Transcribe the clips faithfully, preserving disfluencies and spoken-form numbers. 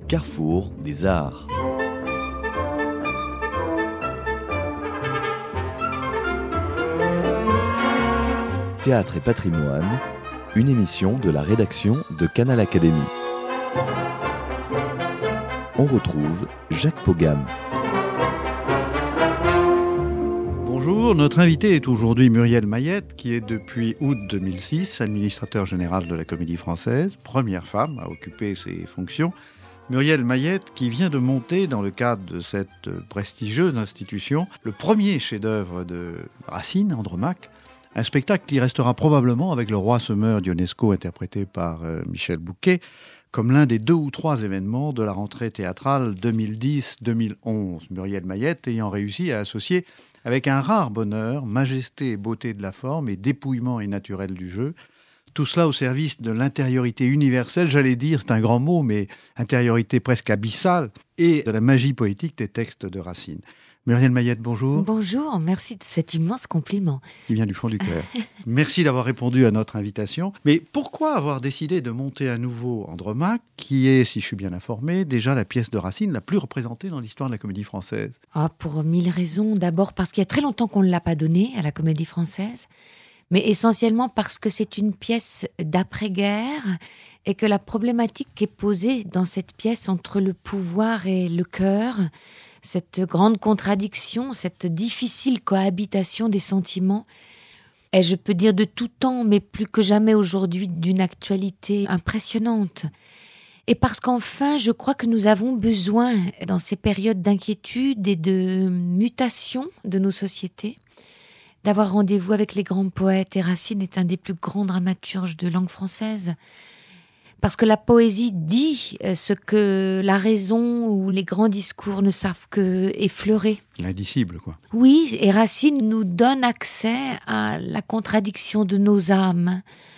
carrefour des arts. Théâtre et patrimoine, une émission de la rédaction de Canal Académie. On retrouve Jacques Pogam. Bonjour, notre invité est aujourd'hui Muriel Mayette, qui est depuis août deux mille six administrateur général de la Comédie Française, première femme à occuper ces fonctions. Muriel Mayette qui vient de monter, dans le cadre de cette prestigieuse institution, le premier chef-d'œuvre de Racine, Andromaque, un spectacle qui restera probablement, avec Le Roi se meurt d'Ionesco, interprété par euh, Michel Bouquet, comme l'un des deux ou trois événements de la rentrée théâtrale deux mille dix deux mille onze. Muriel Mayette ayant réussi à associer avec un rare bonheur, majesté et beauté de la forme et dépouillement et naturel du jeu, tout cela au service de l'intériorité universelle, j'allais dire, c'est un grand mot, mais intériorité presque abyssale, et de la magie poétique des textes de Racine. Muriel Mayette, bonjour. Bonjour, merci de cet immense compliment. Qui vient du fond du cœur. Merci d'avoir répondu à notre invitation. Mais pourquoi avoir décidé de monter à nouveau Andromaque, qui est, si je suis bien informé, déjà la pièce de Racine la plus représentée dans l'histoire de la Comédie Française? Ah, pour mille raisons. D'abord parce qu'il y a très longtemps qu'on ne l'a pas donnée à la Comédie Française, mais essentiellement parce que c'est une pièce d'après-guerre et que la problématique qui est posée dans cette pièce entre le pouvoir et le cœur, cette grande contradiction, cette difficile cohabitation des sentiments, est, je peux dire, de tout temps, mais plus que jamais aujourd'hui, d'une actualité impressionnante. Et parce qu'enfin, je crois que nous avons besoin, dans ces périodes d'inquiétude et de mutation de nos sociétés, d'avoir rendez-vous avec les grands poètes. Et Racine est un des plus grands dramaturges de langue française. Parce que la poésie dit ce que la raison ou les grands discours ne savent que effleurer. L'indicible, quoi. Oui, et Racine nous donne accès à la contradiction de nos âmes.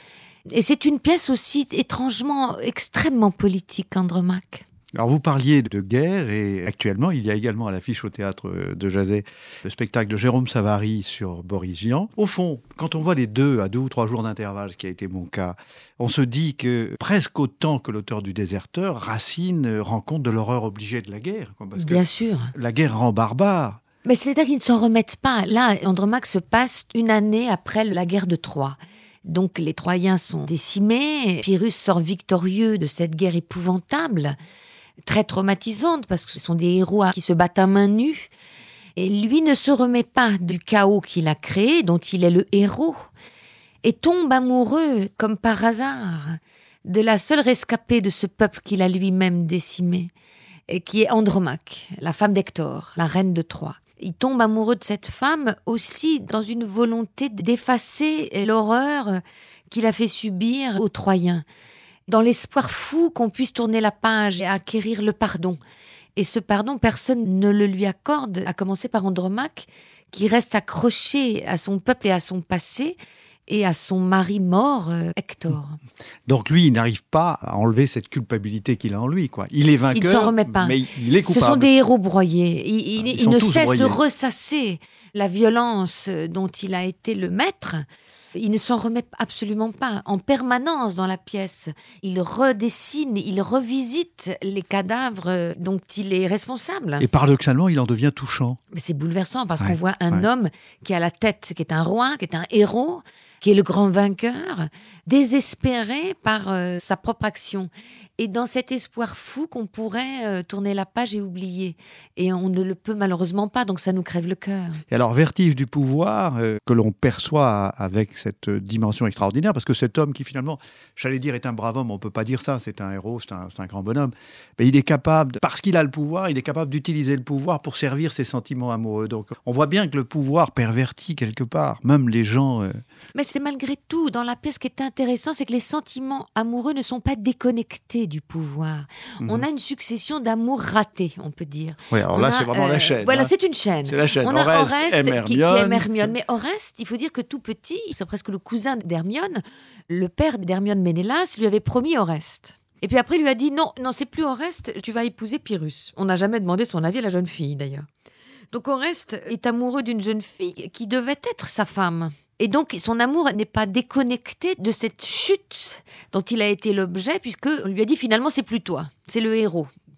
Et c'est une pièce aussi étrangement, extrêmement politique, Andromaque. Alors vous parliez de guerre et actuellement il y a également à l'affiche au théâtre de Jazet le spectacle de Jérôme Savary sur Boris Vian. Au fond, quand on voit les deux à deux ou trois jours d'intervalle, ce qui a été mon cas, on se dit que presque autant que l'auteur du Déserteur, Racine rend compte de l'horreur obligée de la guerre. Parce Bien que sûr. La guerre rend barbare. Mais c'est-à-dire qu'ils ne s'en remettent pas. Là, Andromaque se passe une année après la guerre de Troie. Donc les Troyens sont décimés, Pyrrhus sort victorieux de cette guerre épouvantable, très traumatisante, parce que ce sont des héros qui se battent à main nue. Et lui ne se remet pas du chaos qu'il a créé, dont il est le héros, et tombe amoureux, comme par hasard, de la seule rescapée de ce peuple qu'il a lui-même décimé, et qui est Andromaque, la femme d'Hector, la reine de Troie. Il tombe amoureux de cette femme aussi dans une volonté d'effacer l'horreur qu'il a fait subir aux Troyens, dans l'espoir fou qu'on puisse tourner la page et acquérir le pardon. Et ce pardon, personne ne le lui accorde, à commencer par Andromaque, qui reste accroché à son peuple et à son passé, et à son mari mort, euh, Hector. Donc lui, il n'arrive pas à enlever cette culpabilité qu'il a en lui, quoi. Il est vainqueur, il ne s'en remet pas. Mais il est coupable. Ce sont des héros broyés. Il, il, Ils il ne tous cesse broyés. de ressasser la violence dont il a été le maître. Il ne s'en remet absolument pas. En permanence dans la pièce, il redessine, il revisite les cadavres dont il est responsable. Et paradoxalement, il en devient touchant. Mais c'est bouleversant parce Ouais, qu'on voit un ouais. homme qui a la tête, qui est un roi, qui est un héros, qui est le grand vainqueur, désespéré par euh, sa propre action. Et dans cet espoir fou qu'on pourrait euh, tourner la page et oublier. Et on ne le peut malheureusement pas, donc ça nous crève le cœur. Et alors, vertige du pouvoir euh, que l'on perçoit avec cette dimension extraordinaire, parce que cet homme qui finalement, j'allais dire, est un brave homme, on ne peut pas dire ça, c'est un héros, c'est un, c'est un grand bonhomme, mais il est capable, parce qu'il a le pouvoir, il est capable d'utiliser le pouvoir pour servir ses sentiments amoureux. Donc on voit bien que le pouvoir pervertit quelque part, même les gens... Euh... Mais c'est malgré tout, dans la pièce, ce qui est intéressant, c'est que les sentiments amoureux ne sont pas déconnectés du pouvoir. Mmh. On a une succession d'amours ratés, on peut dire. Oui, alors on là, a, c'est vraiment euh, la chaîne. Voilà, hein. c'est une chaîne. C'est la chaîne. On a Oreste, Oreste aime qui, qui Hermione. aime Hermione. Mais Oreste, il faut dire que tout petit, c'est presque le cousin d'Hermione, le père d'Hermione Ménélas lui avait promis Oreste. Et puis après, il lui a dit non, non, c'est plus Oreste, tu vas épouser Pyrrhus. On n'a jamais demandé son avis à la jeune fille, d'ailleurs. Donc Oreste est amoureux d'une jeune fille qui devait être sa femme. Et donc, son amour n'est pas déconnecté de cette chute dont il a été l'objet, puisqu'on lui a dit finalement, c'est plus toi, c'est le héros.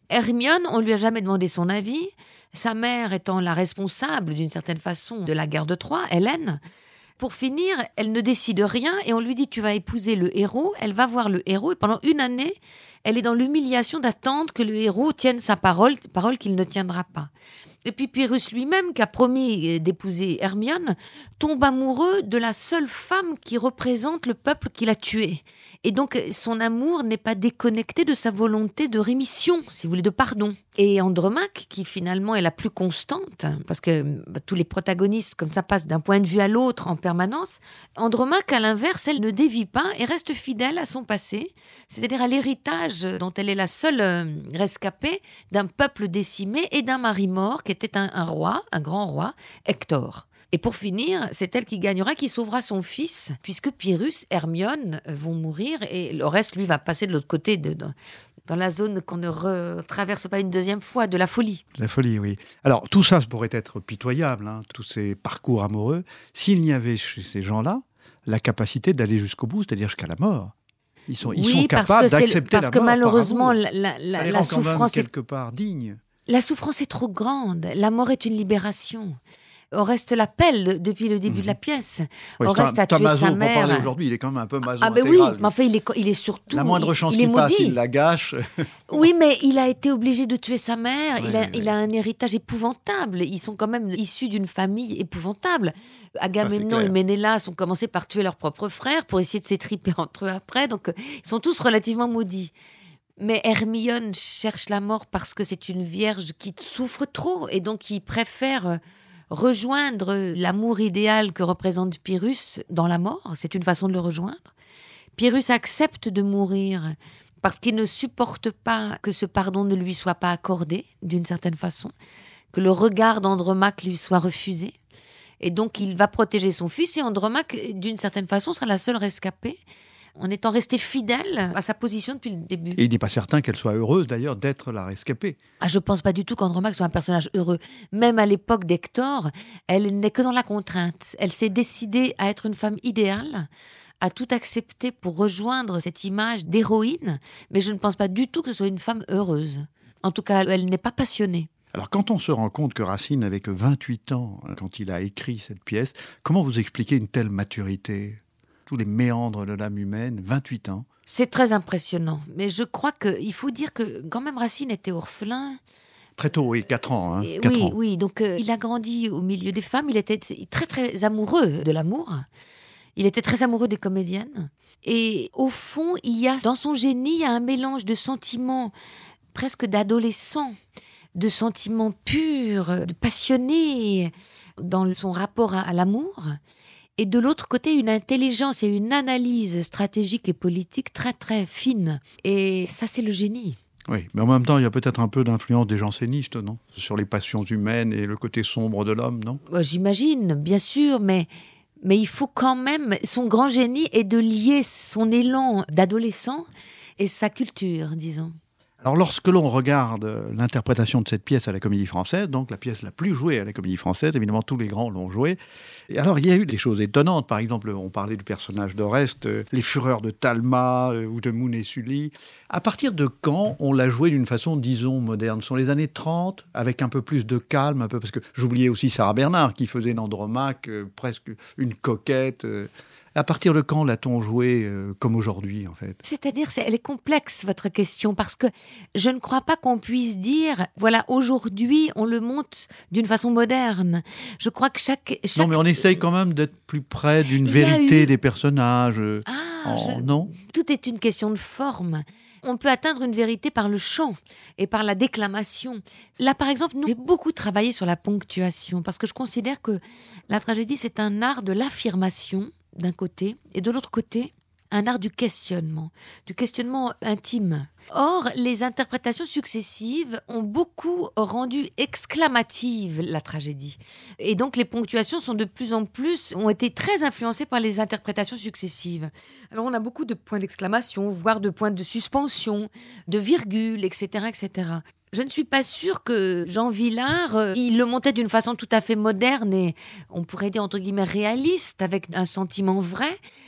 Hermione, on lui a jamais demandé son avis, sa mère étant la responsable d'une certaine façon de la guerre de Troie, Hélène. Pour finir, elle ne décide rien et on lui dit tu vas épouser le héros, elle va voir le héros et pendant une année, elle est dans l'humiliation d'attendre que le héros tienne sa parole, parole qu'il ne tiendra pas. Et puis Pyrrhus lui-même, qui a promis d'épouser Hermione, tombe amoureux de la seule femme qui représente le peuple qu'il a tué. Et donc son amour n'est pas déconnecté de sa volonté de rémission, si vous voulez, de pardon. Et Andromaque, qui finalement est la plus constante, parce que bah, tous les protagonistes comme ça passent d'un point de vue à l'autre en permanence, Andromaque, à l'inverse, elle ne dévie pas et reste fidèle à son passé, c'est-à-dire à l'héritage dont elle est la seule euh, rescapée d'un peuple décimé et d'un mari mort qui était un, un roi, un grand roi, Hector. Et pour finir, c'est elle qui gagnera, qui sauvera son fils, puisque Pyrrhus, Hermione vont mourir et le reste, lui, va passer de l'autre côté, de, de, dans la zone qu'on ne retraverse pas une deuxième fois, de la folie. La folie, oui. Alors, tout ça, ça pourrait être pitoyable, hein, tous ces parcours amoureux, s'il y avait chez ces gens-là la capacité d'aller jusqu'au bout, c'est-à-dire jusqu'à la mort. Ils sont, ils oui, sont capables d'accepter la mort. Parce que malheureusement, la, la, la, ça les la rend souffrance quand même est... quelque part digne. La souffrance est trop grande. La mort est une libération. Oreste l'appelle depuis le début mmh. de la pièce. Oui, Oreste a tué Maso, sa mère. Pour parler aujourd'hui, il est quand même un peu Maso ah ben intégral. Oui, mais enfin, il est, il est surtout... La moindre chance il, il qu'il passe, il la gâche. Oui, mais il a été obligé de tuer sa mère. Oui, il, a, oui, il oui. a un héritage épouvantable. Ils sont quand même issus d'une famille épouvantable. Agamemnon et Ménélas ont commencé par tuer leur propre frère pour essayer de s'étriper entre eux après. Donc, ils sont tous relativement maudits. Mais Hermione cherche la mort parce que c'est une vierge qui souffre trop et donc qui préfère rejoindre l'amour idéal que représente Pyrrhus dans la mort. C'est une façon de le rejoindre. Pyrrhus accepte de mourir parce qu'il ne supporte pas que ce pardon ne lui soit pas accordé d'une certaine façon, que le regard d'Andromaque lui soit refusé. Et donc il va protéger son fils et Andromaque, d'une certaine façon, sera la seule rescapée, en étant restée fidèle à sa position depuis le début. Et il n'est pas certain qu'elle soit heureuse d'ailleurs d'être la rescapée. Ah, je ne pense pas du tout qu'Andromaque soit un personnage heureux. Même à l'époque d'Hector, elle n'est que dans la contrainte. Elle s'est décidée à être une femme idéale, à tout accepter pour rejoindre cette image d'héroïne, mais je ne pense pas du tout que ce soit une femme heureuse. En tout cas, elle n'est pas passionnée. Alors quand on se rend compte que Racine n'avait que vingt-huit ans quand il a écrit cette pièce, comment vous expliquez une telle maturité ? Tous les méandres de l'âme humaine, vingt-huit ans. C'est très impressionnant. Mais je crois qu'il faut dire que quand même Racine était orphelin. Très tôt, oui, quatre ans. Hein, Et, quatre oui, ans. oui. Donc euh, il a grandi au milieu des femmes. Il était très, très amoureux de l'amour. Il était très amoureux des comédiennes. Et au fond, il y a, dans son génie, il y a un mélange de sentiments presque d'adolescent, de sentiments purs, de passionnés dans son rapport à, à l'amour. Et de l'autre côté, une intelligence et une analyse stratégique et politique très très fine. Et ça, c'est le génie. Oui, mais en même temps, il y a peut-être un peu d'influence des jansénistes, non ? Sur les passions humaines et le côté sombre de l'homme, non ? J'imagine, bien sûr, mais, mais il faut quand même... Son grand génie est de lier son élan d'adolescent et sa culture, disons. Alors lorsque l'on regarde l'interprétation de cette pièce à la Comédie Française, donc la pièce la plus jouée à la Comédie Française, évidemment tous les grands l'ont jouée, et alors il y a eu des choses étonnantes, par exemple on parlait du personnage d'Oreste, euh, les fureurs de Talma euh, ou de Moon et Sully. À partir de quand on l'a joué d'une façon, disons, moderne ? Ce sont les années trente, avec un peu plus de calme, un peu, parce que j'oubliais aussi Sarah Bernard qui faisait d'Andromaque euh, presque une coquette. Euh, À partir de quand l'a-t-on joué euh, comme aujourd'hui, en fait ? C'est-à-dire, c'est, elle est complexe, votre question, parce que je ne crois pas qu'on puisse dire, voilà, aujourd'hui, on le monte d'une façon moderne. Je crois que chaque... chaque... Non, mais on essaye quand même d'être plus près d'une vérité eu... des personnages. Ah, en... je... Non ? Tout est une question de forme. On peut atteindre une vérité par le chant et par la déclamation. Là, par exemple, nous, j'ai beaucoup travaillé sur la ponctuation, parce que je considère que la tragédie, c'est un art de l'affirmation, d'un côté, et de l'autre côté, un art du questionnement, du questionnement intime. Or, les interprétations successives ont beaucoup rendu exclamative la tragédie. Et donc, les ponctuations sont de plus en plus, ont été très influencées par les interprétations successives. Alors, on a beaucoup de points d'exclamation, voire de points de suspension, de virgules, et cetera, et cetera. Je ne suis pas sûre que Jean Vilar, euh, il le montait d'une façon tout à fait moderne et, on pourrait dire, entre guillemets, réaliste, avec un sentiment vrai.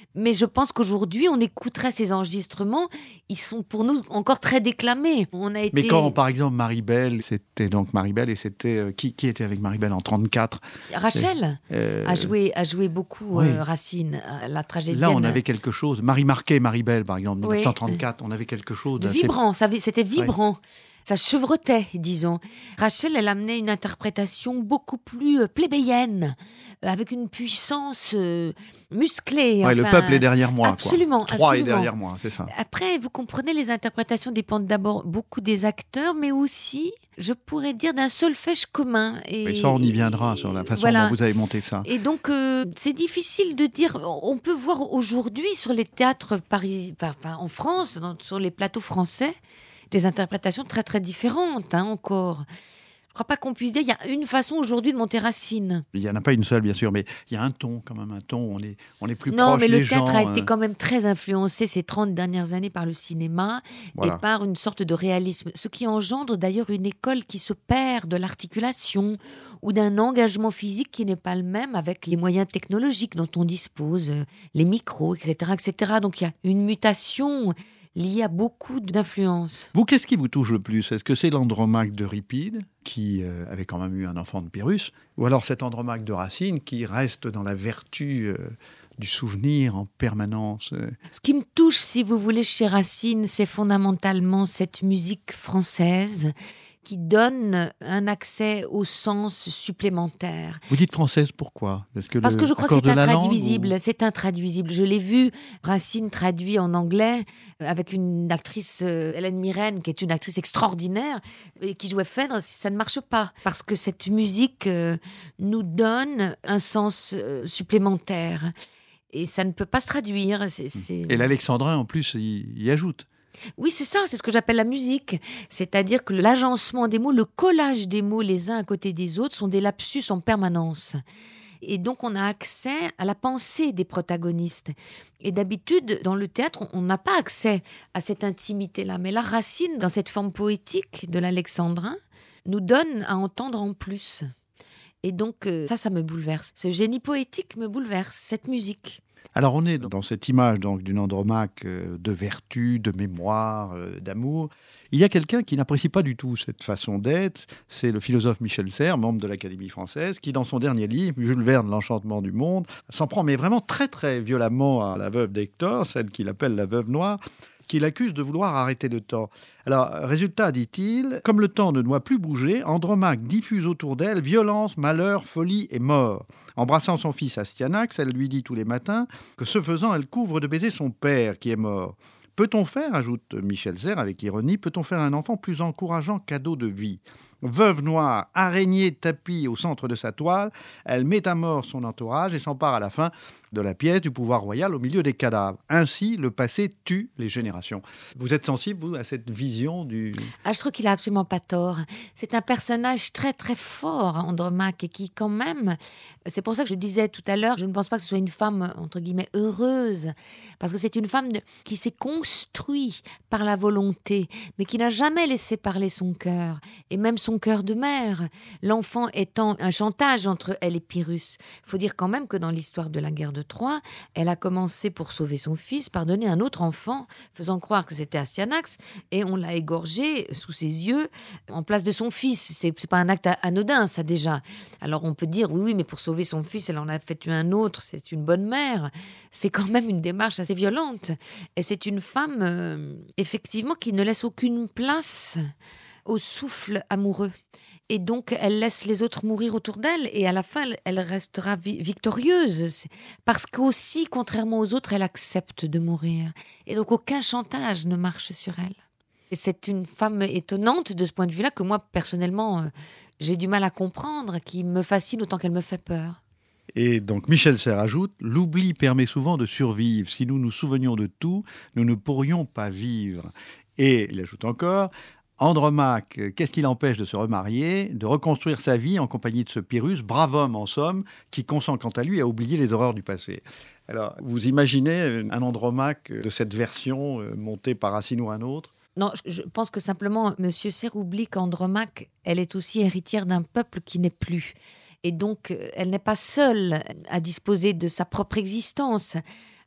Mais je pense qu'aujourd'hui, on écouterait ces enregistrements. Ils sont pour nous encore très déclamés. On a été... Mais quand, par exemple, Marie-Belle, c'était donc Marie-Belle, et c'était... Euh, qui, qui était avec Marie-Belle en trente-quatre? Rachel euh, a, joué, a joué beaucoup oui. euh, Racine, la tragédienne. Là, on avait quelque chose. Marie Marquet, Marie-Belle, par exemple, oui. dix-neuf cent trente-quatre, on avait quelque chose de d'assez... vibrant, ça, c'était vibrant. Oui. Ça chevrotait, disons. Rachel, elle amenait une interprétation beaucoup plus euh, plébéienne, euh, avec une puissance euh, musclée. Ouais, enfin, le peuple est derrière moi. Absolument. Quoi. Troie absolument. est derrière moi, c'est ça. Après, vous comprenez, les interprétations dépendent d'abord beaucoup des acteurs, mais aussi, je pourrais dire, d'un solfège commun. Et, mais ça, on y viendra sur la façon voilà. dont vous avez monté ça. Et donc, euh, c'est difficile de dire. On peut voir aujourd'hui sur les théâtres parisiens, enfin, en France, dans, sur les plateaux français, des interprétations très très différentes hein, encore. Je ne crois pas qu'on puisse dire qu'il y a une façon aujourd'hui de monter Racine. Il n'y en a pas une seule, bien sûr, mais il y a un ton, quand même, un ton. On est, on est plus non, proche des gens. Non, mais le théâtre a euh... été quand même très influencé ces trente dernières années par le cinéma voilà. et par une sorte de réalisme. Ce qui engendre d'ailleurs une école qui se perd de l'articulation ou d'un engagement physique qui n'est pas le même avec les moyens technologiques dont on dispose, les micros, et cetera, et cetera. Donc il y a une mutation lié à beaucoup d'influences. Vous, qu'est-ce qui vous touche le plus? Est-ce que c'est l'Andromaque d'Euripide, qui euh, avait quand même eu un enfant de Pyrrhus, ou alors cet Andromaque de Racine, qui reste dans la vertu euh, du souvenir en permanence euh... Ce qui me touche, si vous voulez, chez Racine, c'est fondamentalement cette musique française qui donne un accès au sens supplémentaire. Vous dites française, pourquoi? Parce que, Parce le, que je crois que c'est intraduisible. Ou... C'est intraduisible. Je l'ai vu, Racine traduit en anglais, avec une actrice, euh, Hélène Mirren, qui est une actrice extraordinaire, et qui jouait Phèdre, ça ne marche pas. Parce que cette musique euh, nous donne un sens euh, supplémentaire. Et ça ne peut pas se traduire. C'est, c'est... Et l'alexandrin, en plus, y, y ajoute. Oui, c'est ça, c'est ce que j'appelle la musique. C'est-à-dire que l'agencement des mots, le collage des mots les uns à côté des autres sont des lapsus en permanence. Et donc, on a accès à la pensée des protagonistes. Et d'habitude, dans le théâtre, on n'a pas accès à cette intimité-là. Mais la Racine, dans cette forme poétique de l'alexandrin, nous donne à entendre en plus. Et donc, ça, ça me bouleverse. Ce génie poétique me bouleverse, cette musique. Alors on est dans cette image donc, d'une Andromaque de vertu, de mémoire, d'amour. Il y a quelqu'un qui n'apprécie pas du tout cette façon d'être, c'est le philosophe Michel Serres, membre de l'Académie française, qui dans son dernier livre, Jules Verne, L'Enchantement du monde, s'en prend mais vraiment très très violemment à la veuve d'Hector, celle qu'il appelle la veuve noire, qu'il accuse de vouloir arrêter le temps. Alors, résultat, dit-il, comme le temps ne doit plus bouger, Andromaque diffuse autour d'elle violence, malheur, folie et mort. Embrassant son fils Astyanax, elle lui dit tous les matins que ce faisant, elle couvre de baisers son père qui est mort. Peut-on faire, ajoute Michel Serres avec ironie, peut-on faire un enfant plus encourageant cadeau de vie? Veuve noire, araignée tapie au centre de sa toile, elle met à mort son entourage et s'empare à la fin de la pièce du pouvoir royal au milieu des cadavres. Ainsi, le passé tue les générations. Vous êtes sensible, vous, à cette vision du... Ah, je trouve qu'il a absolument pas tort. C'est un personnage très, très fort, Andromaque, et qui, quand même... C'est pour ça que je disais tout à l'heure, je ne pense pas que ce soit une femme, entre guillemets, heureuse, parce que c'est une femme de... qui s'est construite par la volonté, mais qui n'a jamais laissé parler son cœur, et même son cœur de mère, l'enfant étant un chantage entre elle et Pyrrhus. Il faut dire quand même que dans l'histoire de la guerre de Troie, elle a commencé pour sauver son fils par donner un autre enfant, faisant croire que c'était Astyanax, et on l'a égorgé sous ses yeux en place de son fils. C'est, c'est pas un acte anodin, ça déjà. Alors on peut dire oui, oui, mais pour sauver son fils, elle en a fait tuer un autre. C'est une bonne mère. C'est quand même une démarche assez violente. Et c'est une femme euh, effectivement qui ne laisse aucune place au souffle amoureux. Et donc, elle laisse les autres mourir autour d'elle. Et à la fin, elle restera vi- victorieuse. Parce qu'aussi, contrairement aux autres, elle accepte de mourir. Et donc, aucun chantage ne marche sur elle. Et c'est une femme étonnante de ce point de vue-là que moi, personnellement, euh, j'ai du mal à comprendre, qui me fascine autant qu'elle me fait peur. Et donc Michel Serres ajoute « L'oubli permet souvent de survivre. Si nous nous souvenions de tout, nous ne pourrions pas vivre. » Et il ajoute encore « Andromaque, qu'est-ce qui l'empêche de se remarier, de reconstruire sa vie en compagnie de ce Pyrrhus, brave homme en somme, qui consent quant à lui à oublier les horreurs du passé. » Alors, vous imaginez un Andromaque de cette version euh, montée par Racine ou un autre? Non, je pense que simplement, M. Serres oublie qu'Andromaque, elle est aussi héritière d'un peuple qui n'est plus. Et donc, elle n'est pas seule à disposer de sa propre existence.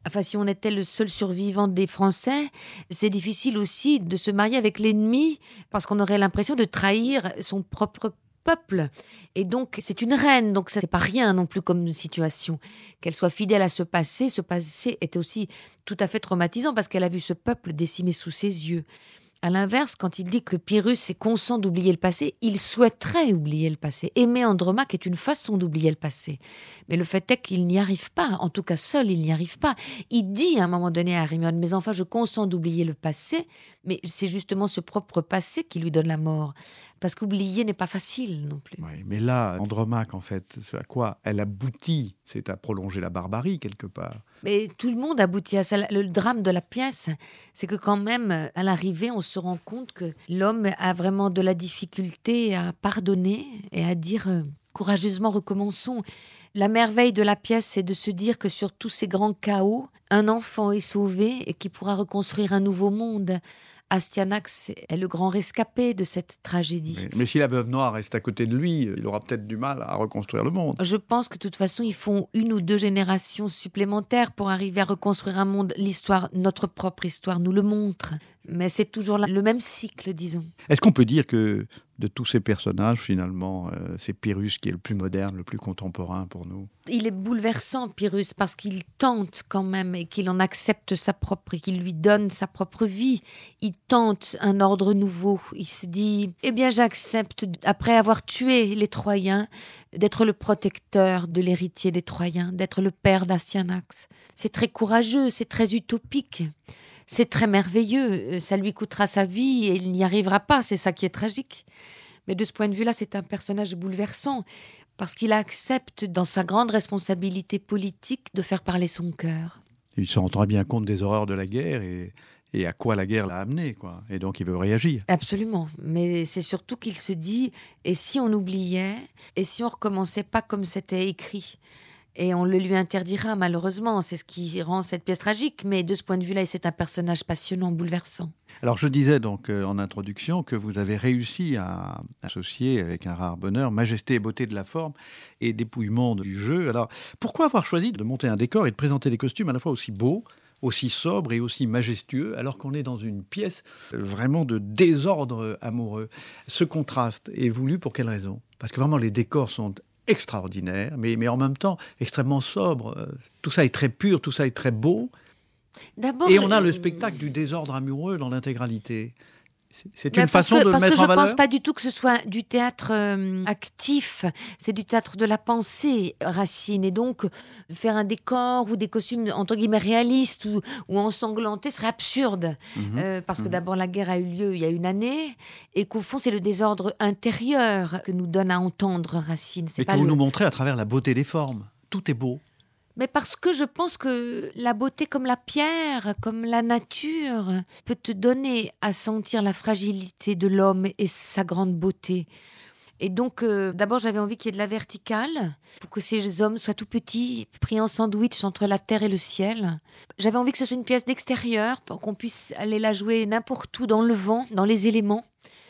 Enfin, si on était le seul survivant des Français, c'est difficile aussi de se marier avec l'ennemi parce qu'on aurait l'impression de trahir son propre peuple. Et donc, c'est une reine, donc ça, c'est pas rien non plus comme situation. Qu'elle soit fidèle à ce passé, ce passé est aussi tout à fait traumatisant parce qu'elle a vu ce peuple décimé sous ses yeux. À l'inverse, quand il dit que Pyrrhus est consent d'oublier le passé, il souhaiterait oublier le passé. Aimer Andromaque est une façon d'oublier le passé. Mais le fait est qu'il n'y arrive pas. En tout cas, seul, il n'y arrive pas. Il dit à un moment donné à Hermione, « Mais enfin, je consens d'oublier le passé. » Mais c'est justement ce propre passé qui lui donne la mort. Parce qu'oublier n'est pas facile non plus. Oui, mais là, Andromaque, en fait, ce à quoi elle aboutit, c'est à prolonger la barbarie, quelque part. Mais tout le monde aboutit à ça. Le drame de la pièce, c'est que quand même, à l'arrivée, on se rend compte que l'homme a vraiment de la difficulté à pardonner et à dire euh, courageusement recommençons. La merveille de la pièce, c'est de se dire que sur tous ces grands chaos, un enfant est sauvé et qui pourra reconstruire un nouveau monde. Astyanax est le grand rescapé de cette tragédie. Mais, mais si la veuve noire reste à côté de lui, il aura peut-être du mal à reconstruire le monde. Je pense que de toute façon, ils font une ou deux générations supplémentaires pour arriver à reconstruire un monde. L'histoire, notre propre histoire, nous le montre. Mais c'est toujours le même cycle, disons. Est-ce qu'on peut dire que de tous ces personnages, finalement, euh, c'est Pyrrhus qui est le plus moderne, le plus contemporain pour nous? Il est bouleversant, Pyrrhus, parce qu'il tente quand même et qu'il en accepte sa propre, et qu'il lui donne sa propre vie. Il tente un ordre nouveau. Il se dit, eh bien j'accepte, après avoir tué les Troyens, d'être le protecteur de l'héritier des Troyens, d'être le père d'Astyanax. C'est très courageux, c'est très utopique. C'est très merveilleux, ça lui coûtera sa vie et il n'y arrivera pas, c'est ça qui est tragique. Mais de ce point de vue-là, c'est un personnage bouleversant, parce qu'il accepte, dans sa grande responsabilité politique, de faire parler son cœur. Il se rend très bien compte des horreurs de la guerre et, et à quoi la guerre l'a amené, quoi. Et donc il veut réagir. Absolument, mais c'est surtout qu'il se dit, et si on oubliait, et si on recommençait pas comme c'était écrit ? Et on le lui interdira, malheureusement. C'est ce qui rend cette pièce tragique. Mais de ce point de vue-là, c'est un personnage passionnant, bouleversant. Alors, je disais donc euh, en introduction que vous avez réussi à associer avec un rare bonheur majesté et beauté de la forme et dépouillement du jeu. Alors, pourquoi avoir choisi de monter un décor et de présenter des costumes à la fois aussi beaux, aussi sobres et aussi majestueux, alors qu'on est dans une pièce vraiment de désordre amoureux? Ce contraste est voulu pour quelle raison? Parce que vraiment, les décors sont extraordinaire, mais, mais en même temps extrêmement sobre. Tout ça est très pur, tout ça est très beau. D'abord, et on a le spectacle du désordre amoureux dans l'intégralité. C'est une ben façon que, de le mettre en valeur. Parce que je ne pense pas du tout que ce soit du théâtre euh, actif, c'est du théâtre de la pensée, Racine. Et donc, faire un décor ou des costumes, entre guillemets, réalistes ou, ou ensanglantés serait absurde. Mmh. Euh, parce que mmh. d'abord, la guerre a eu lieu il y a une année et qu'au fond, c'est le désordre intérieur que nous donne à entendre Racine. Et que vous le... nous montrez à travers la beauté des formes. Tout est beau. Mais parce que je pense que la beauté comme la pierre, comme la nature, peut te donner à sentir la fragilité de l'homme et sa grande beauté. Et donc, euh, d'abord, j'avais envie qu'il y ait de la verticale, pour que ces hommes soient tout petits, pris en sandwich entre la terre et le ciel. J'avais envie que ce soit une pièce d'extérieur, pour qu'on puisse aller la jouer n'importe où, dans le vent, dans les éléments.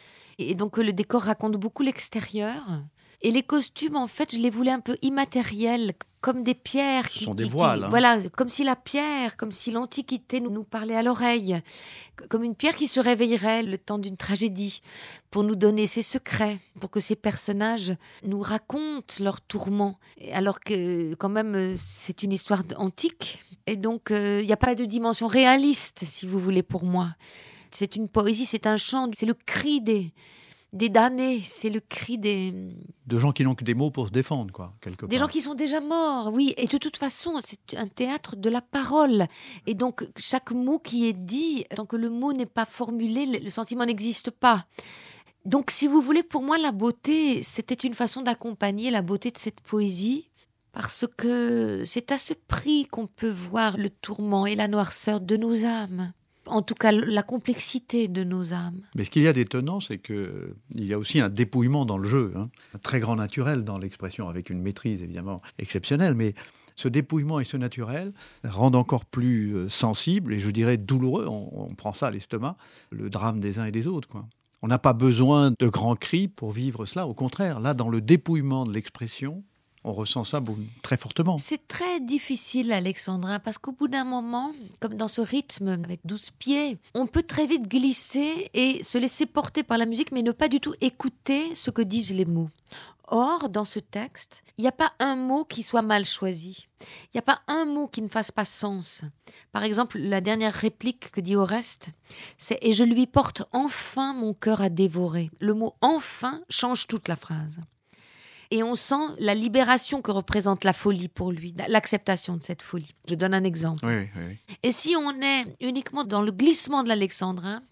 Et donc, le décor raconte beaucoup l'extérieur. Et les costumes, en fait, je les voulais un peu immatériels, comme des pierres. Ce qui sont des qui, voiles. Qui, hein. Voilà, comme si la pierre, comme si l'Antiquité nous, nous parlait à l'oreille. Comme une pierre qui se réveillerait le temps d'une tragédie, pour nous donner ses secrets, pour que ces personnages nous racontent leurs tourments. Alors que, quand même, c'est une histoire antique. Et donc, il euh, n'y a pas de dimension réaliste, si vous voulez, pour moi. C'est une poésie, c'est un chant, c'est le cri des... des damnés, c'est le cri des... De gens qui n'ont que des mots pour se défendre, quoi, quelque part. Des gens qui sont déjà morts, oui. Et de toute façon, c'est un théâtre de la parole. Et donc, chaque mot qui est dit, tant que le mot n'est pas formulé, le sentiment n'existe pas. Donc, si vous voulez, pour moi, la beauté, c'était une façon d'accompagner la beauté de cette poésie, parce que c'est à ce prix qu'on peut voir le tourment et la noirceur de nos âmes. En tout cas, la complexité de nos âmes. Mais ce qu'il y a d'étonnant, c'est qu'il y a aussi un dépouillement dans le jeu, hein. Un très grand naturel dans l'expression, avec une maîtrise évidemment exceptionnelle, mais ce dépouillement et ce naturel rendent encore plus euh, sensible, et je dirais douloureux, on, on prend ça à l'estomac, le drame des uns et des autres, quoi. On n'a pas besoin de grands cris pour vivre cela, au contraire, là, dans le dépouillement de l'expression, on ressent ça très fortement. C'est très difficile, Alexandrin, parce qu'au bout d'un moment, comme dans ce rythme avec douze pieds, on peut très vite glisser et se laisser porter par la musique, mais ne pas du tout écouter ce que disent les mots. Or, dans ce texte, il n'y a pas un mot qui soit mal choisi. Il n'y a pas un mot qui ne fasse pas sens. Par exemple, la dernière réplique que dit Oreste, c'est « Et je lui porte enfin mon cœur à dévorer ». Le mot « enfin » change toute la phrase. Et on sent la libération que représente la folie pour lui, l'acceptation de cette folie. Je donne un exemple. Oui, oui. Et si on est uniquement dans le glissement de l'alexandrin,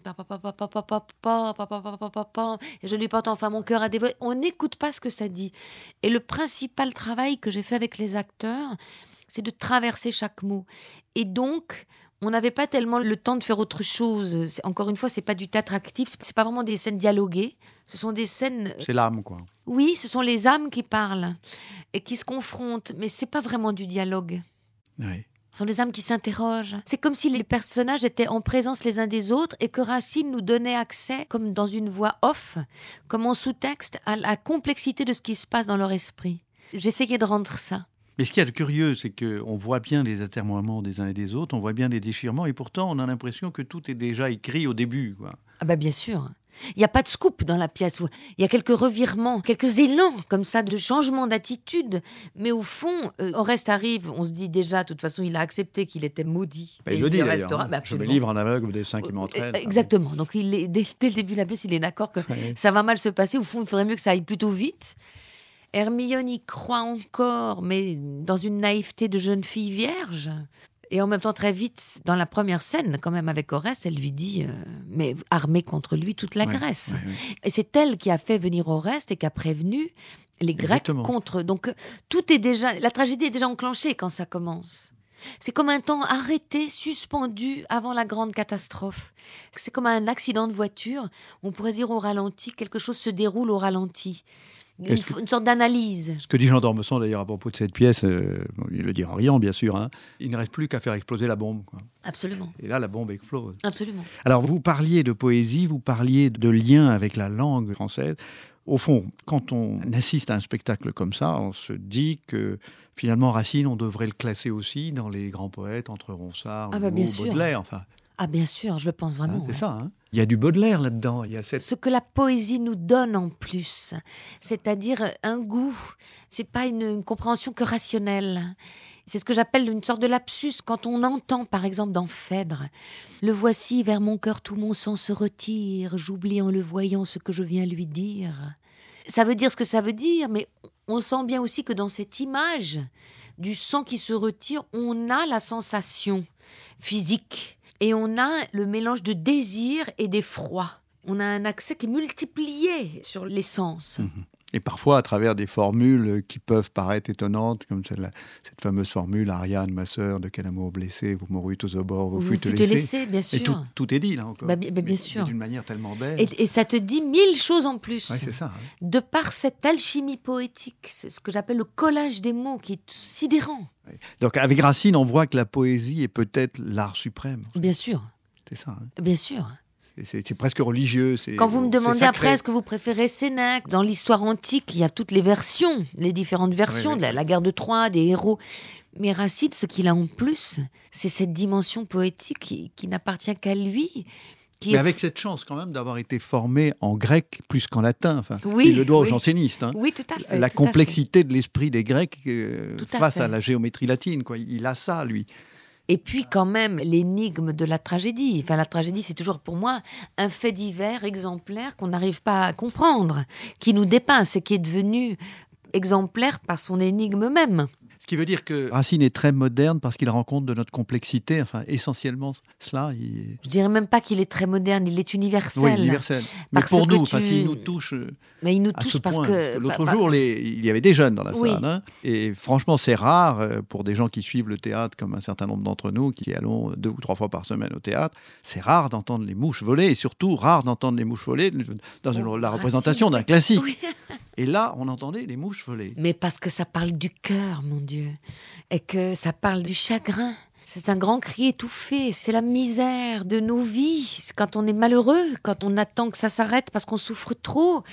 et je lui porte enfin mon cœur à dévorer, on n'écoute pas ce que ça dit. Et le principal travail que j'ai fait avec les acteurs, c'est de traverser chaque mot. Et donc, on n'avait pas tellement le temps de faire autre chose. C'est, encore une fois, c'est pas du théâtre actif, c'est pas vraiment des scènes dialoguées. Ce sont des scènes. C'est l'âme, quoi. Oui, ce sont les âmes qui parlent et qui se confrontent, mais c'est pas vraiment du dialogue. Oui. Ce sont les âmes qui s'interrogent. C'est comme si les personnages étaient en présence les uns des autres et que Racine nous donnait accès, comme dans une voix off, comme en sous-texte, à la complexité de ce qui se passe dans leur esprit. J'essayais de rendre ça. Mais ce qu'il y a de curieux, c'est qu'on voit bien les atermoiements des uns et des autres, on voit bien les déchirements, et pourtant on a l'impression que tout est déjà écrit au début, quoi. Ah bah bien sûr. Il n'y a pas de scoop dans la pièce. Il y a quelques revirements, quelques élans comme ça de changement d'attitude. Mais au fond, euh, Oreste arrive, on se dit déjà, de toute façon, il a accepté qu'il était maudit. Bah, il le dit il d'ailleurs. Hein. Bah, je me livre en aveugle des saints qui m'entraînent. Exactement. Donc il est, dès, dès le début de la pièce, il est d'accord que ouais. ça va mal se passer. Au fond, il faudrait mieux que ça aille plutôt vite. Hermione y croit encore, mais dans une naïveté de jeune fille vierge. Et en même temps, très vite, dans la première scène, quand même, avec Oreste, elle lui dit, euh, mais armée contre lui toute la ouais, Grèce. Ouais, ouais. Et c'est elle qui a fait venir Oreste et qui a prévenu les Grecs Exactement. contre. Donc, tout est déjà, la tragédie est déjà enclenchée quand ça commence. C'est comme un temps arrêté, suspendu avant la grande catastrophe. C'est comme un accident de voiture. On pourrait dire au ralenti, quelque chose se déroule au ralenti. Une, que, une sorte d'analyse. Ce que dit Jean d'Ormesson d'ailleurs à propos de cette pièce, euh, il le dit en riant bien sûr, hein, il ne reste plus qu'à faire exploser la bombe. Quoi. Absolument. Et là la bombe explose. Absolument. Alors vous parliez de poésie, vous parliez de lien avec la langue française. Au fond, quand on assiste à un spectacle comme ça, on se dit que finalement Racine, on devrait le classer aussi dans les grands poètes, entre Ronsard, ah bah Baudelaire, enfin. Ah bien sûr, je le pense vraiment. Hein, c'est ouais. ça, hein. Il y a du Baudelaire là-dedans. Il y a cette... Ce que la poésie nous donne en plus, c'est-à-dire un goût, c'est pas une, une compréhension que rationnelle. C'est ce que j'appelle une sorte de lapsus quand on entend, par exemple, dans Phèdre, « Le voici, vers mon cœur tout mon sang se retire, j'oublie en le voyant ce que je viens lui dire. » Ça veut dire ce que ça veut dire, mais on sent bien aussi que dans cette image du sang qui se retire, on a la sensation physique. Et on a le mélange de désir et d'effroi. On a un accès qui est multiplié sur les sens. Mmh. Et parfois à travers des formules qui peuvent paraître étonnantes, comme celle, cette fameuse formule « Ariane, ma sœur, de quel amour blessé, vous mourûtes aux abords, vous, vous fûtes laissée ». laissé, bien sûr. Et tout, tout est dit là encore. Bah, bien mais, sûr. Mais d'une manière tellement belle. Et, et ça te dit mille choses en plus. Oui, c'est ça. Hein. De par cette alchimie poétique, c'est ce que j'appelle le collage des mots qui est sidérant. Oui. Donc avec Racine, on voit que la poésie est peut-être l'art suprême. Bien sûr. C'est ça. Hein. Bien sûr. C'est, c'est presque religieux. C'est, Quand vous me demandez après est-ce que vous préférez Sénèque, dans l'histoire antique, il y a toutes les versions, les différentes versions oui, oui. de la, la guerre de Troie, des héros. Mais Racine, ce qu'il a en plus, c'est cette dimension poétique qui, qui n'appartient qu'à lui. Mais avec cette chance quand même d'avoir été formé en grec plus qu'en latin. Enfin, oui, il le doit oui. aux jansénistes. Hein. Oui, tout à fait. La tout complexité à fait. de l'esprit des Grecs euh, face à, à la géométrie latine. Quoi. Il a ça, lui. Et puis quand même l'énigme de la tragédie. Enfin, la tragédie, c'est toujours pour moi un fait divers exemplaire qu'on n'arrive pas à comprendre, qui nous dépasse et qui est devenu exemplaire par son énigme même. Ce qui veut dire que Racine est très moderne parce qu'il rend compte de notre complexité, enfin essentiellement cela. Il... Je dirais même pas qu'il est très moderne, il est universel. Oui, universel. Mais pour nous, tu... s'il nous touche. Mais il nous touche parce point, que. Parce que l'autre bah, jour, bah... Les... il y avait des jeunes dans la oui. salle, hein, et franchement, c'est rare pour des gens qui suivent le théâtre, comme un certain nombre d'entre nous, qui allons deux ou trois fois par semaine au théâtre. C'est rare d'entendre les mouches voler, et surtout rare d'entendre les mouches voler dans une... oh, la représentation Racine. d'un classique. Oui. Et là, on entendait les mouches voler. Mais parce que ça parle du cœur, mon Dieu. Et que ça parle du chagrin. C'est un grand cri étouffé. C'est la misère de nos vies. C'est quand on est malheureux, quand on attend que ça s'arrête parce qu'on souffre trop.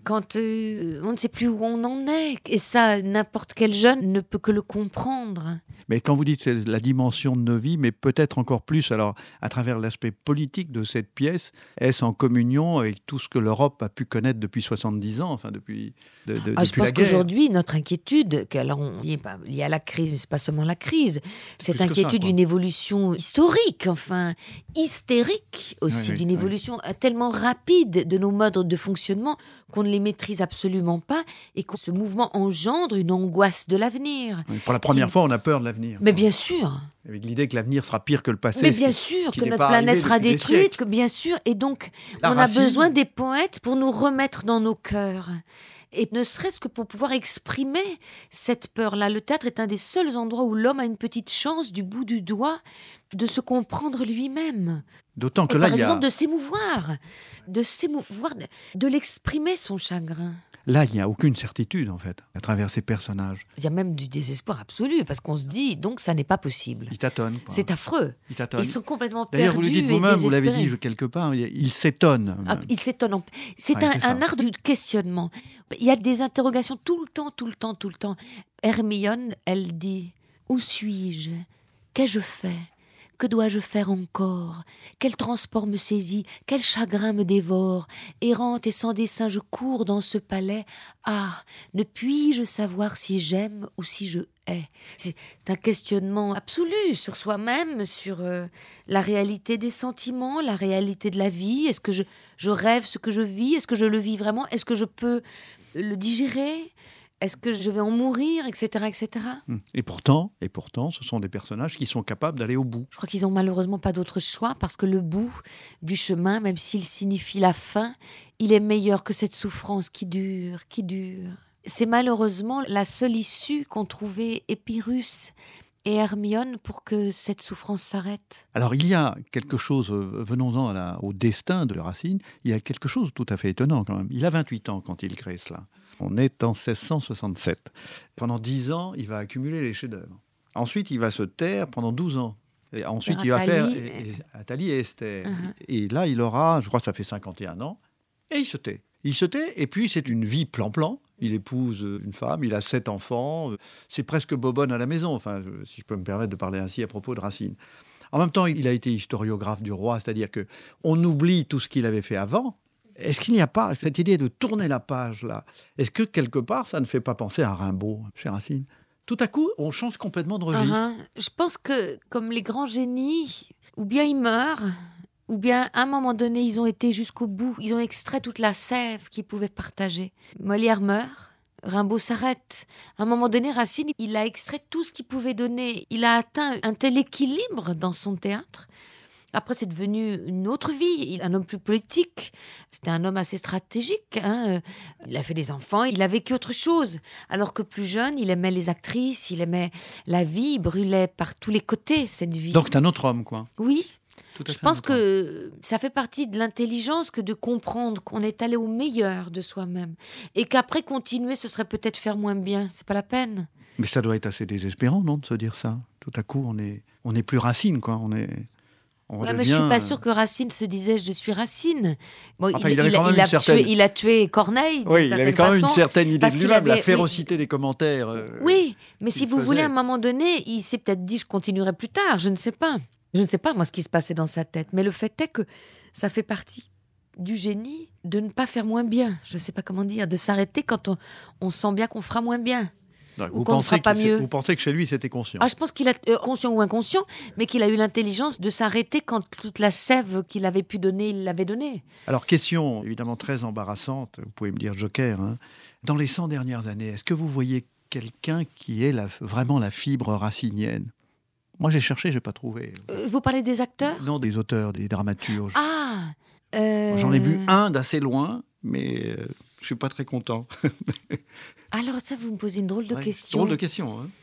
quand euh, on ne sait plus où on en est. Et ça, n'importe quel jeune ne peut que le comprendre. Mais quand vous dites c'est la dimension de nos vies, mais peut-être encore plus, alors à travers l'aspect politique de cette pièce, est-ce en communion avec tout ce que l'Europe a pu connaître depuis soixante-dix ans, enfin depuis, de, de, ah, depuis je la pense guerre. qu'aujourd'hui, notre inquiétude, qu'alors on n'est pas liée à la crise, mais c'est pas seulement la crise, cette plus que inquiétude ça, d'une évolution historique, enfin hystérique aussi, Oui, oui, d'une oui. évolution tellement rapide de nos modes de fonctionnement qu'on ne les maîtrise absolument pas et que ce mouvement engendre une angoisse de l'avenir. Oui, pour la première Qui- fois, on a peur de l'avenir. Mais quoi. bien sûr, Avec l'idée que l'avenir sera pire que le passé. mais ce bien qui- sûr qui que n'est notre pas planète arrivé sera depuis des détruite, siècles. que bien sûr, et donc La on a Racine- besoin des poètes pour nous remettre dans nos cœurs. Et ne serait-ce que pour pouvoir exprimer cette peur-là. Le théâtre est un des seuls endroits où l'homme a une petite chance du bout du doigt de se comprendre lui-même. D'autant que Et là, par il y a... exemple, de s'émouvoir, de s'émouvoir, de, de l'exprimer son chagrin. Là, il n'y a aucune certitude, en fait, à travers ces personnages. Il y a même du désespoir absolu, parce qu'on se dit, donc ça n'est pas possible. Ils tâtonnent. quoi. C'est affreux. Ils tâtonnent. Ils sont complètement perdus. D'ailleurs, vous le dites et vous-même, vous l'avez désespérés. dit quelque part, ils s'étonnent. Ah, il s'étonne. en- C'est Ouais, un, c'est ça. un art du questionnement. Il y a des interrogations tout le temps, tout le temps, tout le temps. Hermione, elle dit « Où suis-je ? Qu'ai-je fait ? Que dois-je faire encore ? Quel transport me saisit ? Quel chagrin me dévore ? Errante et sans dessein, je cours dans ce palais. Ah, ne puis-je savoir si j'aime ou si je hais ?» C'est c'est un questionnement absolu sur soi-même, sur euh, la réalité des sentiments, la réalité de la vie. Est-ce que je, je rêve ce que je vis ? Est-ce que je le vis vraiment ? Est-ce que je peux le digérer ? Est-ce que je vais en mourir, et cetera, et cetera. Et pourtant, et pourtant, ce sont des personnages qui sont capables d'aller au bout. Je crois qu'ils n'ont malheureusement pas d'autre choix parce que le bout du chemin, même s'il signifie la fin, il est meilleur que cette souffrance qui dure, qui dure. C'est malheureusement la seule issue qu'ont trouvée Épirus et Hermione pour que cette souffrance s'arrête. Alors, il y a quelque chose, euh, venons-en à la- au destin de Racine, il y a quelque chose de tout à fait étonnant quand même. Il a vingt-huit ans quand il crée cela. On est en seize cent soixante-sept. Pendant dix ans, il va accumuler les chefs-d'œuvre. Ensuite, il va se taire pendant douze ans. Et ensuite, Faire il va faire Athalie. et- et- Athalie et Esther. Uh-huh. Et là, il aura, je crois que ça fait cinquante et un ans, et il se tait. Il se tait, et puis c'est une vie plan-plan. Il épouse une femme, il a sept enfants. C'est presque bobonne à la maison, enfin, je- si je peux me permettre de parler ainsi à propos de Racine. En même temps, il a été historiographe du roi, c'est-à-dire que on oublie tout ce qu'il avait fait avant. Est-ce qu'il n'y a pas cette idée de tourner la page, là ? Est-ce que, quelque part, ça ne fait pas penser à Rimbaud, chez Racine ? Tout à coup, on change complètement de registre. Uh-huh. Je pense que, comme les grands génies, ou bien ils meurent, ou bien à un moment donné, ils ont été jusqu'au bout. Ils ont extrait toute la sève qu'ils pouvaient partager. Molière meurt, Rimbaud s'arrête. À un moment donné, Racine, il a extrait tout ce qu'il pouvait donner. Il a atteint un tel équilibre dans son théâtre. Après, c'est devenu une autre vie, un homme plus politique. C'était un homme assez stratégique. Hein. Il a fait des enfants, il a vécu autre chose. Alors que plus jeune, il aimait les actrices, il aimait la vie, il brûlait par tous les côtés cette vie. Donc, c'est un autre homme, quoi. Oui, Tout à je fait un pense autre homme. que ça fait partie de l'intelligence que de comprendre qu'on est allé au meilleur de soi-même. Et qu'après, continuer, ce serait peut-être faire moins bien. C'est pas la peine. Mais ça doit être assez désespérant, non, de se dire ça. Tout à coup, on est, on est plus Racine, quoi. On est... On Ouais, mais je redevient, suis pas euh, sûre que Racine se disait je suis Racine. Bon, Enfin, il avait quand même a une certaine- tué, il a tué Corneille. d'une Oui, il certaine avait quand même une façon, certaine idée parce de qu'il lui-même, la avait- férocité des commentaires. euh, Oui, mais qu'il si vous faisait. voulez, à un moment donné, il s'est peut-être dit je continuerai plus tard. Je ne sais pas. Je ne sais pas moi ce qui se passait dans sa tête. Mais le fait est que ça fait partie du génie de ne pas faire moins bien. Je ne sais pas comment dire, de s'arrêter quand on, on sent bien qu'on fera moins bien. Donc, Ou vous, qu'on ne pensez fera pas que c'est- mieux. vous pensez que chez lui, c'était conscient. Ah, je pense qu'il a, euh, conscient ou inconscient, mais qu'il a eu l'intelligence de s'arrêter quand toute la sève qu'il avait pu donner, il l'avait donnée. Alors, question évidemment très embarrassante, vous pouvez me dire joker. Hein. Dans les cent dernières années, est-ce que vous voyez quelqu'un qui est la- vraiment la fibre racinienne ? Moi, j'ai cherché, je n'ai pas trouvé. Euh, vous parlez des acteurs ? Non, des auteurs, des dramaturges. Ah euh, J'en ai vu un d'assez loin, mais euh, je ne suis pas très content. Alors ça, vous me posez une drôle de Ouais, question. Drôle de question. Hein.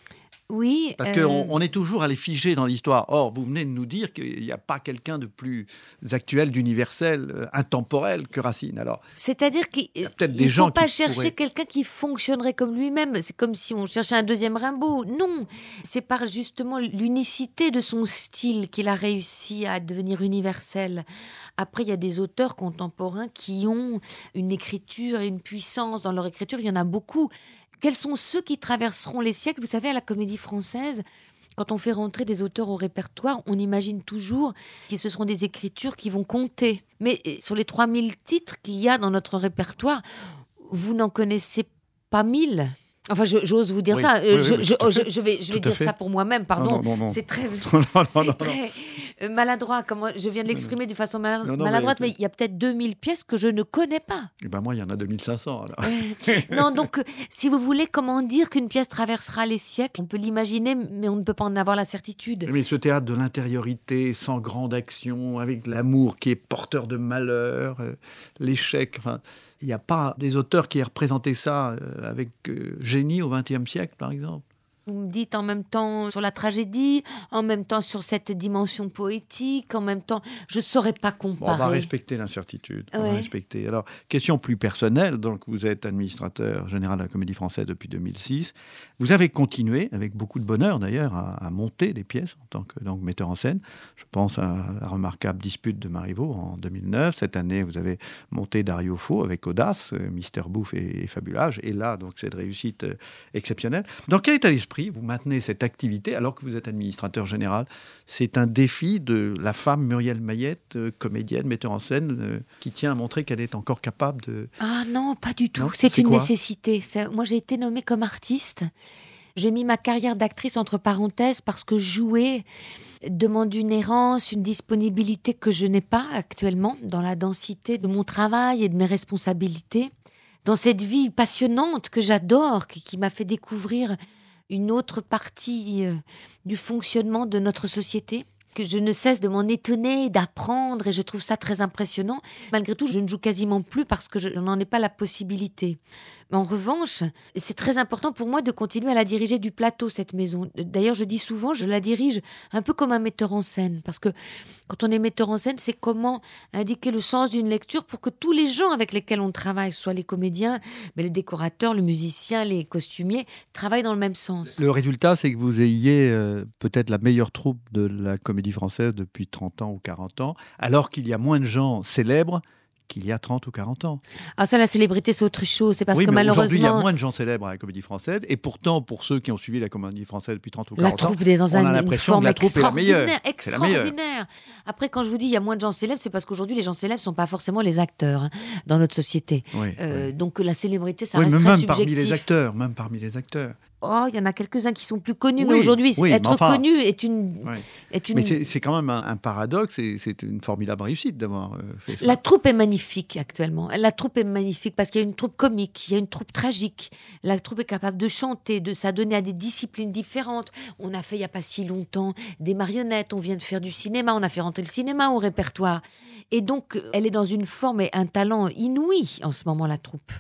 Oui. Parce euh... qu'on on est toujours allé figer dans l'histoire. Or, vous venez de nous dire qu'il n'y a pas quelqu'un de plus actuel, d'universel, euh, intemporel que Racine. Alors, c'est-à-dire qu'il y a peut-être des ne gens faut pas qui chercher pourraient... quelqu'un qui fonctionnerait comme lui-même. C'est comme si on cherchait un deuxième Rimbaud. Non, c'est par justement l'unicité de son style qu'il a réussi à devenir universel. Après, il y a des auteurs contemporains qui ont une écriture et une puissance dans leur écriture. Il y en a beaucoup. Quels sont ceux qui traverseront les siècles ? Vous savez, à la Comédie Française, quand on fait rentrer des auteurs au répertoire, on imagine toujours que ce seront des écritures qui vont compter. Mais sur les trois mille titres qu'il y a dans notre répertoire, vous n'en connaissez pas mille. Enfin, je, j'ose vous dire oui, ça. Oui, je, oui, je, oui, je, je vais, je vais dire fait. ça pour moi-même, pardon. Non, non, non, non. C'est très, non, non, c'est non, très non. maladroit. Comment je viens de l'exprimer de façon malad... non, non, maladroite, mais, mais il y a peut-être deux mille pièces que je ne connais pas. Eh ben moi, il y en a deux mille cinq cents. Alors. non, donc, euh, si vous voulez, comment dire qu'une pièce traversera les siècles ? On peut l'imaginer, mais on ne peut pas en avoir la certitude. Mais ce théâtre de l'intériorité, sans grande action, avec l'amour qui est porteur de malheur, euh, l'échec, enfin... Il n'y a pas des auteurs qui aient représenté ça euh, avec euh, génie au vingtième siècle, par exemple. Vous me dites en même temps sur la tragédie, en même temps sur cette dimension poétique, en même temps, je ne saurais pas comparer. Bon, on va respecter l'incertitude. On ouais. va respecter. Alors, question plus personnelle. Donc, vous êtes administrateur général de la Comédie Française depuis deux mille six. Vous avez continué, avec beaucoup de bonheur d'ailleurs, à, à monter des pièces en tant que donc, metteur en scène. Je pense à la remarquable Dispute de Marivaux en deux mille neuf. Cette année, vous avez monté Dario Fo avec audace, euh, Mister Bouffe et, et Fabulage. Et là, donc, c'est de réussite euh, exceptionnelle. Dans quel état d'esprit vous maintenez cette activité alors que vous êtes administrateur général? C'est un défi de la femme Muriel Mayette, euh, comédienne, metteur en scène, euh, qui tient à montrer qu'elle est encore capable de... Ah non, pas du tout. Non, c'est, c'est une quoi nécessité. C'est... Moi, j'ai été nommée comme artiste. J'ai mis ma carrière d'actrice entre parenthèses parce que jouer demande une errance, une disponibilité que je n'ai pas actuellement dans la densité de mon travail et de mes responsabilités. Dans cette vie passionnante que j'adore, qui, qui m'a fait découvrir une autre partie euh, du fonctionnement de notre société, que je ne cesse de m'en étonner, d'apprendre, et je trouve ça très impressionnant. Malgré tout, je ne joue quasiment plus parce que je n'en ai pas la possibilité. Mais en revanche, c'est très important pour moi de continuer à la diriger du plateau, cette maison. D'ailleurs, je dis souvent, je la dirige un peu comme un metteur en scène, parce que quand on est metteur en scène, c'est comment indiquer le sens d'une lecture pour que tous les gens avec lesquels on travaille, soit les comédiens, mais les décorateurs, le musicien, les costumiers, travaillent dans le même sens. Le résultat, c'est que vous ayez euh, peut-être la meilleure troupe de la Comédie Française depuis trente ans ou quarante ans, alors qu'il y a moins de gens célèbres qu'il y a trente ou quarante ans. Ah ça, la célébrité, c'est autre chose. C'est parce oui, que mais malheureusement... aujourd'hui, il y a moins de gens célèbres à la Comédie Française. Et pourtant, pour ceux qui ont suivi la Comédie Française depuis trente ou quarante la ans, troupe est dans on un, a l'impression que la troupe est la meilleure. C'est la meilleure. Extraordinaire. Après, quand je vous dis il y a moins de gens célèbres, c'est parce qu'aujourd'hui, les gens célèbres ne sont pas forcément les acteurs hein, dans notre société. Oui, euh, oui. Donc la célébrité, ça oui, reste mais très même subjectif. parmi les acteurs, même parmi les acteurs. Oh, il y en a quelques-uns qui sont plus connus, oui, mais aujourd'hui, oui, être mais enfin, connu est une... Oui. Est une... Mais c'est, c'est quand même un, un paradoxe et c'est une formidable réussite d'avoir euh, fait ça. La troupe est magnifique actuellement. La troupe est magnifique parce qu'il y a une troupe comique, il y a une troupe tragique. La troupe est capable de chanter, de s'adonner à des disciplines différentes. On a fait, il n'y a pas si longtemps, des marionnettes. On vient de faire du cinéma. On a fait rentrer le cinéma au répertoire. Et donc, elle est dans une forme et un talent inouï en ce moment, la troupe.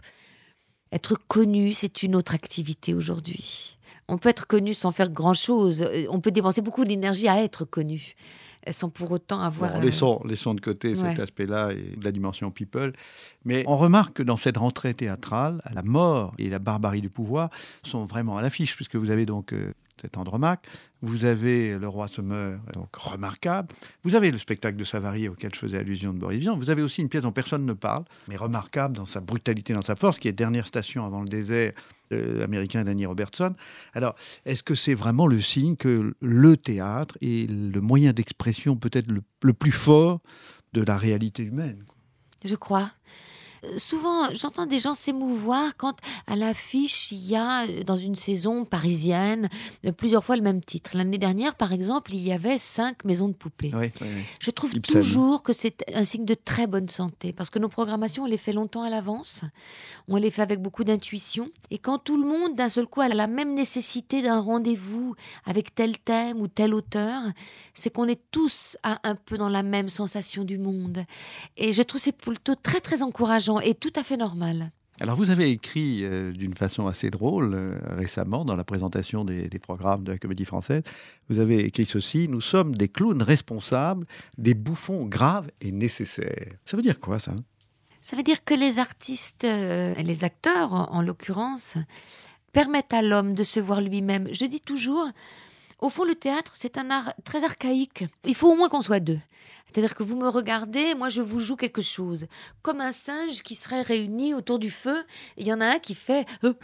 Être connu, c'est une autre activité aujourd'hui. On peut être connu sans faire grand-chose. On peut dépenser beaucoup d'énergie à être connu, sans pour autant avoir... Bon, laissons, laissons de côté ouais. cet aspect-là et de la dimension people. Mais on remarque que dans cette rentrée théâtrale, la mort et la barbarie du pouvoir sont vraiment à l'affiche, puisque vous avez donc euh, cet Andromaque, vous avez Le Roi se meurt, donc remarquable. Vous avez le spectacle de Savary auquel je faisais allusion de Boris Vian. Vous avez aussi une pièce dont personne ne parle, mais remarquable dans sa brutalité, dans sa force, qui est Dernière station avant le désert, euh, américain Danny Robertson. Alors, est-ce que c'est vraiment le signe que le théâtre est le moyen d'expression peut-être le, le plus fort de la réalité humaine, quoi? Je crois. Souvent, j'entends des gens s'émouvoir quand à l'affiche, il y a, dans une saison parisienne, plusieurs fois le même titre. L'année dernière, par exemple, il y avait cinq maisons de poupées. Oui, oui, oui. Je trouve Ibsen. toujours que c'est un signe de très bonne santé, parce que nos programmations, on les fait longtemps à l'avance, on les fait avec beaucoup d'intuition, et quand tout le monde, d'un seul coup, a la même nécessité d'un rendez-vous avec tel thème ou tel auteur, c'est qu'on est tous à, un peu dans la même sensation du monde. Et je trouve que c'est plutôt très, très encourageant et tout à fait normal. Alors vous avez écrit euh, d'une façon assez drôle euh, récemment dans la présentation des, des programmes de la Comédie Française, vous avez écrit ceci: nous sommes des clowns responsables, des bouffons graves et nécessaires. Ça veut dire quoi ça? Ça veut dire que les artistes, euh, les acteurs en, en l'occurrence, permettent à l'homme de se voir lui-même. Je dis toujours, au fond le théâtre c'est un art très archaïque. Il faut au moins qu'on soit deux. C'est-à-dire que vous me regardez, moi je vous joue quelque chose. Comme un singe qui serait réuni autour du feu, il y en a un qui fait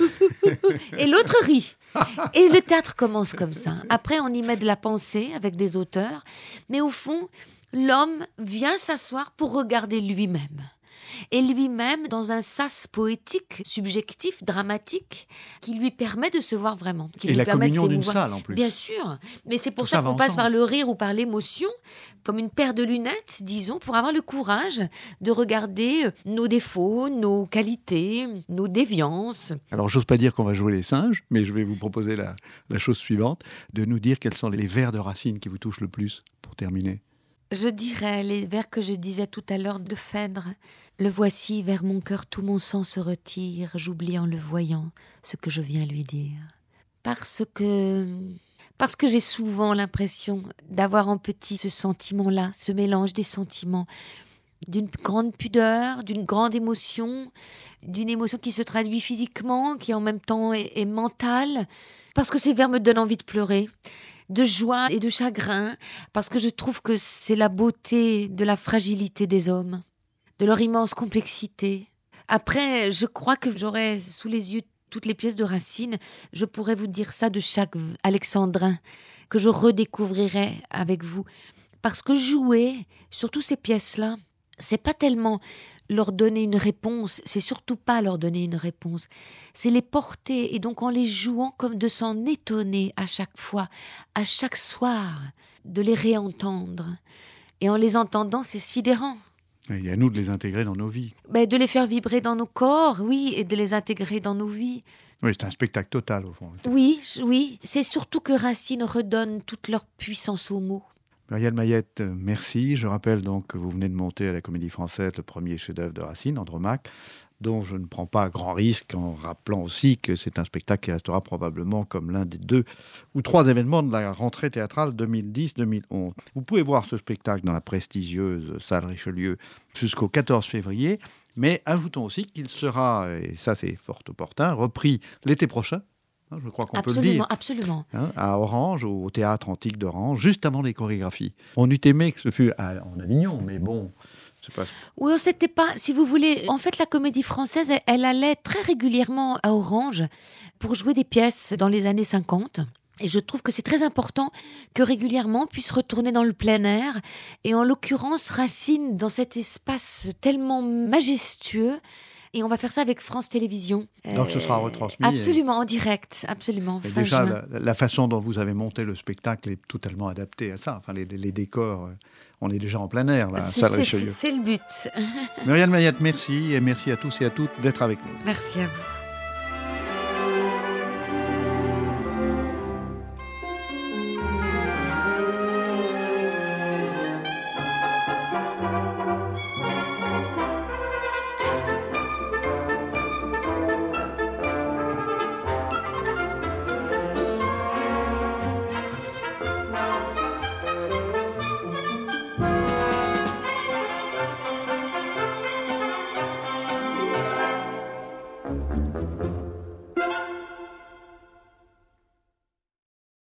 et l'autre rit. Et le théâtre commence comme ça. Après on y met de la pensée avec des auteurs. Mais au fond, l'homme vient s'asseoir pour regarder lui-même. Et lui-même dans un sas poétique, subjectif, dramatique, qui lui permet de se voir vraiment. Qui Et lui la permet de communion d'une s'émouvoir. salle en plus. Bien sûr, mais c'est pour Tout ça ça va qu'on passe ensemble. par le rire ou par l'émotion, comme une paire de lunettes, disons, pour avoir le courage de regarder nos défauts, nos qualités, nos déviances. Alors j'ose pas dire qu'on va jouer les singes, mais je vais vous proposer la, la chose suivante, de nous dire quels sont les vers de Racine qui vous touchent le plus, pour terminer. Je dirais les vers que je disais tout à l'heure de Phèdre. Le voici, vers mon cœur tout mon sang se retire, j'oublie en le voyant ce que je viens lui dire. Parce que... Parce que j'ai souvent l'impression d'avoir en petit ce sentiment-là, ce mélange des sentiments, d'une grande pudeur, d'une grande émotion, d'une émotion qui se traduit physiquement, qui en même temps est, est mentale, parce que ces vers me donnent envie de pleurer, de joie et de chagrin, parce que je trouve que c'est la beauté de la fragilité des hommes, de leur immense complexité. Après, je crois que j'aurais sous les yeux toutes les pièces de Racine, je pourrais vous dire ça de chaque alexandrin, que je redécouvrirais avec vous. Parce que jouer, surtout ces pièces-là, c'est pas tellement leur donner une réponse, c'est surtout pas leur donner une réponse, c'est les porter, et donc en les jouant comme de s'en étonner à chaque fois, à chaque soir, de les réentendre. Et en les entendant, c'est sidérant. Et à nous de les intégrer dans nos vies. Ben, de les faire vibrer dans nos corps, oui, et de les intégrer dans nos vies. Oui, c'est un spectacle total au fond. Oui, oui, c'est surtout que Racine redonne toute leur puissance aux mots. Muriel Mayette, merci. Je rappelle donc que vous venez de monter à la Comédie Française le premier chef-d'œuvre de Racine, Andromaque, dont je ne prends pas grand risque en rappelant aussi que c'est un spectacle qui restera probablement comme l'un des deux ou trois événements de la rentrée théâtrale deux mille dix deux mille onze. Vous pouvez voir ce spectacle dans la prestigieuse salle Richelieu jusqu'au quatorze février, mais ajoutons aussi qu'il sera, et ça c'est fort opportun, repris l'été prochain. Je crois qu'on peut le dire. Absolument, hein, à Orange, au Théâtre Antique d'Orange, juste avant les chorégraphies. On eût aimé que ce fût à, en Avignon, mais bon, c'est pas... Oui, c'était pas, si vous voulez, en fait la Comédie Française, elle, elle allait très régulièrement à Orange pour jouer des pièces dans les années cinquante. Et je trouve que c'est très important que régulièrement on puisse retourner dans le plein air. Et en l'occurrence, Racine, dans cet espace tellement majestueux. Et on va faire ça avec France Télévisions. Donc ce sera retransmis. Absolument, et... en direct, absolument. Et déjà, la, la façon dont vous avez monté le spectacle est totalement adaptée à ça. Enfin, les, les décors, on est déjà en plein air, là, c'est, salle c'est, Richelieu. C'est, c'est le but. Muriel Mayette, merci. Et merci à tous et à toutes d'être avec nous. Merci à vous.